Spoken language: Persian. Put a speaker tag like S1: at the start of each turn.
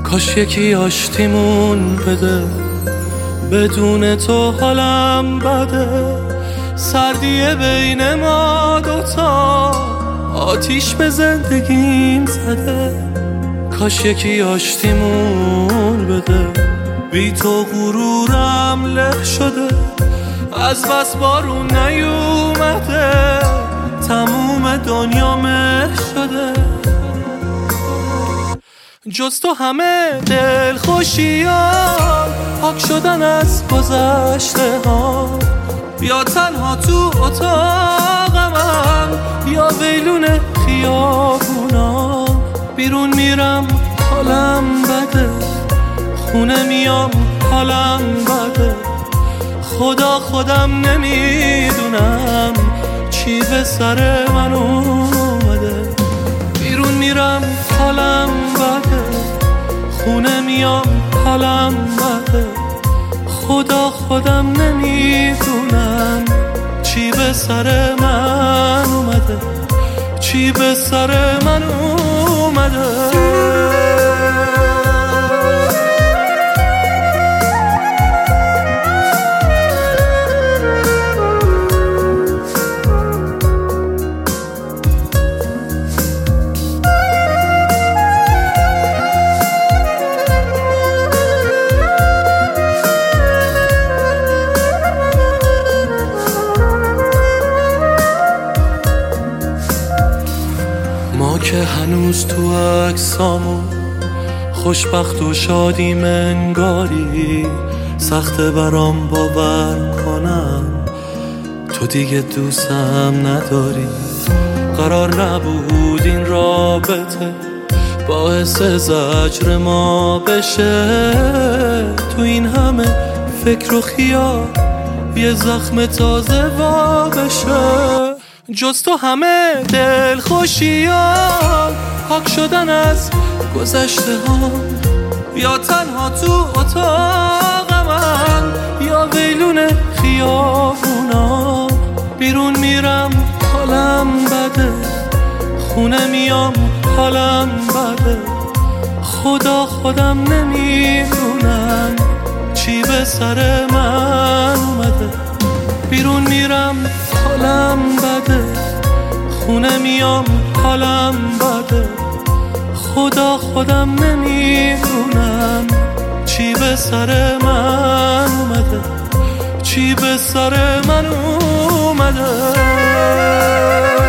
S1: کاش یکی آشتیمون بده، بدون تو حالم بده. سردیه بین ما دوتا آتیش به زندگیم زده. کاش یکی آشتیمون بده، بی تو غرورم له شده. از بس بارون نیومده، تموم دنیا مه شده. جز تو همه دل خوشیان پاک شدن از گذشته ها. یا تنها تو اتاق من، یا ویلون خیابونا. بیرون میرم حالم بده، خونه میام حالم بده. خودم نمیدونم چی به سر من اومده. بیرون میرم حالم بده، خونه میام حالم بده. خودم نمیدونم چی به سر من اومده، چی به سر من اومده. ما که هنوز تو عکسامون خوشبخت و شادیم انگاری. سخته برام باور کنم تو دیگه دوستم نداری. قرار نبود این رابطه باعث زجر ما بشه. تو این همه فکر و خیال یه زخم تازه وا بشه. جز تو همه دل خوشیان پاک شدن از گذشته ها. یا تنها تو اتاق من، یا ویلون خیابونا. بیرون میرم حالم بده، خونه میام حالم بده. خودم نمیدونم چی به سر من اومده. بیرون میرم حالم بده، خونه میام حالم بده. خودم نمیدونم چی به سر من اومده، چی به سر من اومده.